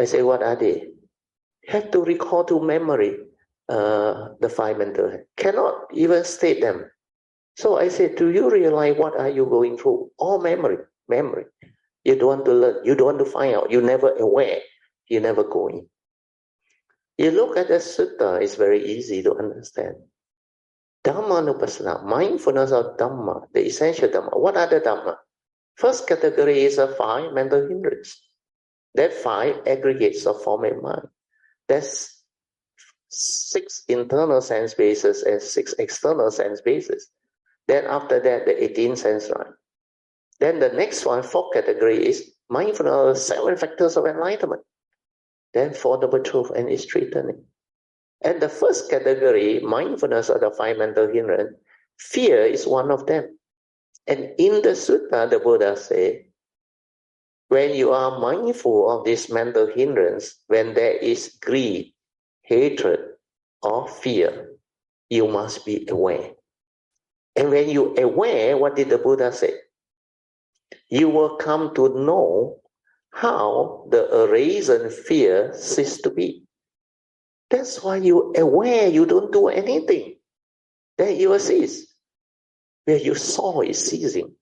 I say, what are they? Have to recall to memory the five mental. Cannot even state them. So I said, do you realize what are you going through? All memory. You don't want to learn. You don't want to find out. You're never aware. You never go in. You look at the sutta, it's very easy to understand. Dhammanupassana, mindfulness of Dhamma, the essential Dhamma. What are the Dhamma? First category is a 5 mental hindrance. That 5 aggregates of form and mind. That's 6 internal sense bases and 6 external sense bases. Then after that, the 18 sense right. Then the next one, 4th category is mindfulness, 7 factors of enlightenment. Then Four Noble Truth and its strengthening. And the first category, mindfulness of the 5 mental hindrance, fear is one of them. And in the sutta, the Buddha said, when you are mindful of this mental hindrance, when there is greed, hatred, or fear, you must be aware. And when you aware, what did the Buddha say? You will come to know how the arisen fear ceases to be. That's why you aware, you don't do anything. Then you will cease. Where you saw it ceasing.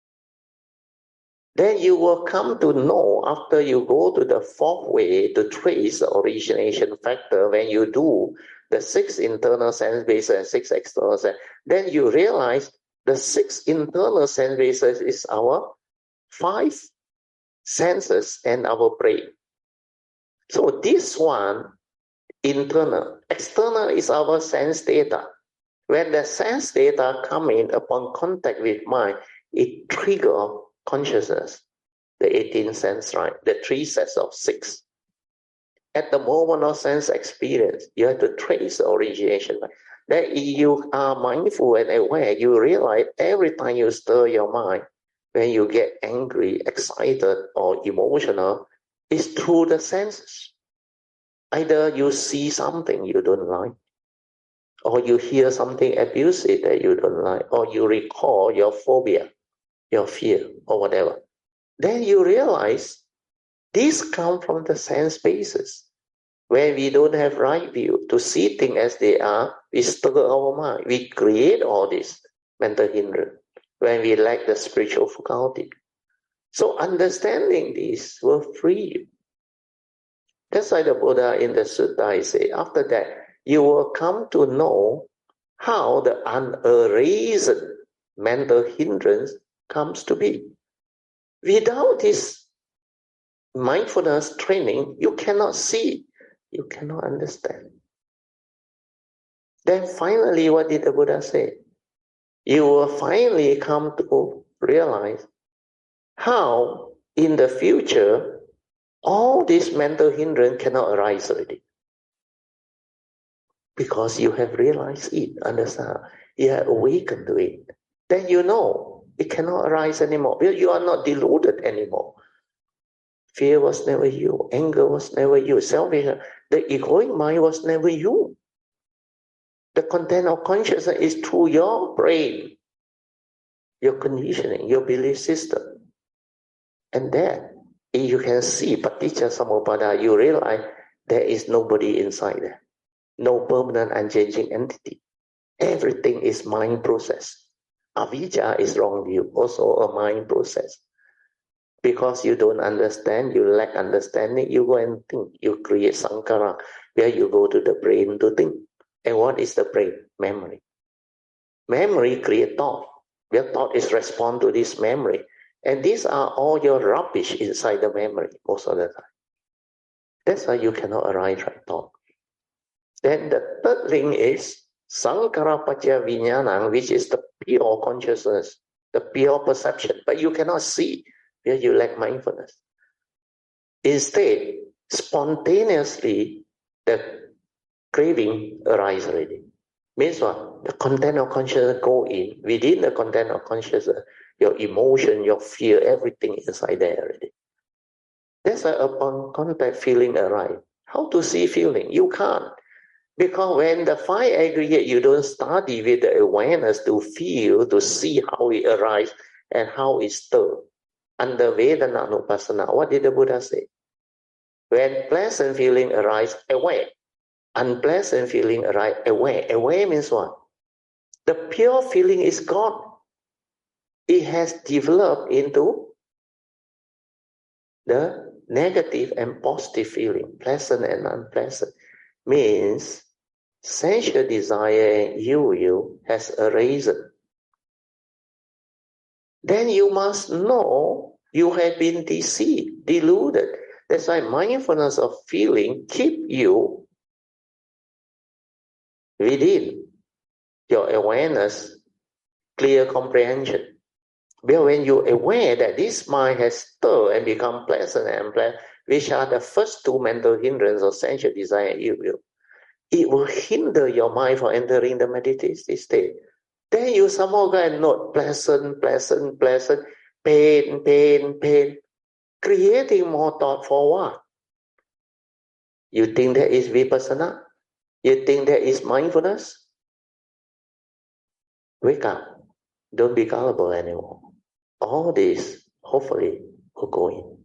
Then you will come to know after you go to the 4th way to trace the origination factor. When you do the 6 internal sense bases and 6 external sense, then you realize the 6 internal sense bases is our 5 senses and our brain. So this one, internal. External is our sense data. When the sense data come in upon contact with mind, it triggers consciousness, the 18 sense right, the 3 sets of 6. At the moment of sense experience, you have to trace the origination. Then if you are mindful and aware, you realize every time you stir your mind, when you get angry, excited, or emotional, it's through the senses. Either you see something you don't like, or you hear something abusive that you don't like, or you recall your phobia, your fear, or whatever. Then you realize these come from the sense basis. When we don't have right view to see things as they are, we stir our mind. We create all this mental hindrance when we lack the spiritual faculty. So understanding this will free you. That's why the Buddha in the Sutta say, after that, you will come to know how the unerased mental hindrance comes to be. Without this mindfulness training, you cannot see, you cannot understand. Then finally, what did the Buddha say? You will finally come to realize how in the future, all this mental hindrance cannot arise already. Because you have realized it, understand? You have awakened to it. Then you know it cannot arise anymore. You are not deluded anymore. Fear was never you. Anger was never you. Selfish, the egoic mind was never you. The content of consciousness is through your brain, your conditioning, your belief system. And then, if you can see Paticca Samuppada, you realize there is nobody inside there. No permanent unchanging entity. Everything is mind process. Avijja is wrong view, also a mind process. Because you don't understand, you lack understanding, you go and think. You create sankhara, where you go to the brain to think. And what is the brain? Memory. Memory creates thought. Your thought is respond to this memory. And these are all your rubbish inside the memory most of the time. That's why you cannot arise right thought. Then the third thing is sankhara paccaya vijnana, which is the pure consciousness, the pure perception. But you cannot see where you lack mindfulness. Instead, spontaneously, the craving arises already. Means what? The content of consciousness go in. Within the content of consciousness, your emotion, your fear, everything inside there already. That's why upon contact, feeling arise. How to see feeling? You can't. Because when the 5 aggregate, you don't study with the awareness to feel, to see how it arises and how it stirs. Under Vedana Nupassana, what did the Buddha say? When pleasant feeling arise, aware. Unpleasant feeling arise, aware. Aware means what? The pure feeling is gone. It has developed into the negative and positive feeling, pleasant and unpleasant. Means sensual desire and you has arisen. Then you must know you have been deceived, deluded. That's why mindfulness of feeling keep you within your awareness, clear comprehension. But when you're aware that this mind has stirred and become pleasant and unpleasant, which are the first two mental hindrances of sensual desire and ill will, it will hinder your mind from entering the meditative state. Then you somehow go and note pleasant, pleasant, pleasant, pain, pain, pain, creating more thought for what? You think that is vipassana? You think that is mindfulness? Wake up. Don't be gullible anymore. All this, hopefully, will go in.